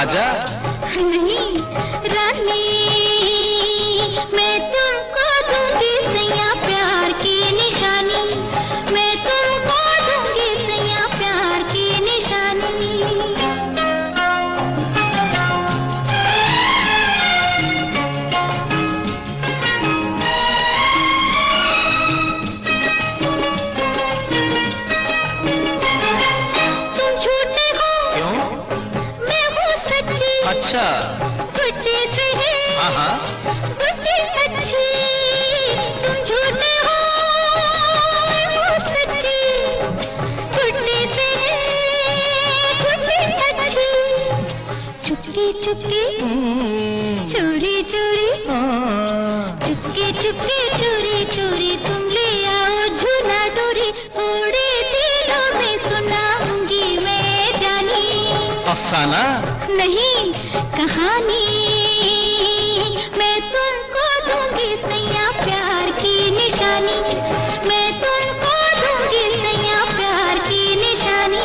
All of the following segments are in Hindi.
राजा नहीं रानी, मैं तुमको दूंगी सैया प्यार की निशानी, मैं तुमको दूंगी सैया प्यार की निशानी। तुम झूठे हो, क्यों? मैं हूँ सच्ची। अच्छा। गुड्डी से है, हाँ, गुड्डी अच्छी। तुम झूठे हो, मैं हूँ सच्ची। गुड्डी से है, गुड्डी अच्छी। चुपके चुपके चोरी चोरी, चुपके चुपके चोरी चोरी तुम ले आओ झूला डोरी, उड़े दिलों में सुनाऊंगी मैं जानी। अफसाना नहीं कहानी, मैं तुमको दूंगी सैया प्यार की निशानी, मैं तुमको दूंगी सैया प्यार की निशानी।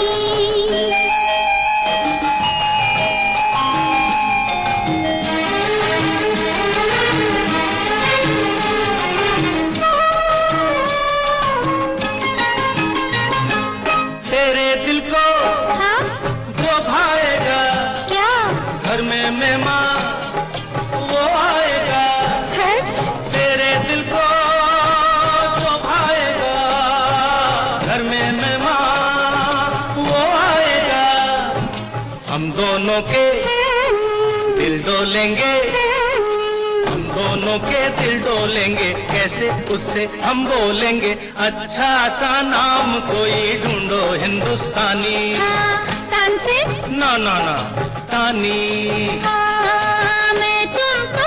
तेरे दिल को हाँ वो भाएगा, क्या? घर में मेहमान वो आएगा। सच? तेरे दिल को जो भाएगा, घर में मेहमान वो आएगा। हम दोनों के दिल डोलेंगे, हम दोनों के दिल डोलेंगे, कैसे उससे हम बोलेंगे। अच्छा सा नाम कोई ढूंढो हिंदुस्तानी। हाँ, तान से? ना ना ना तानी। हाँ, मैं तुमको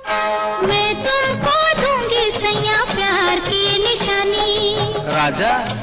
दूंगी सैया प्यार की निशानी। राजा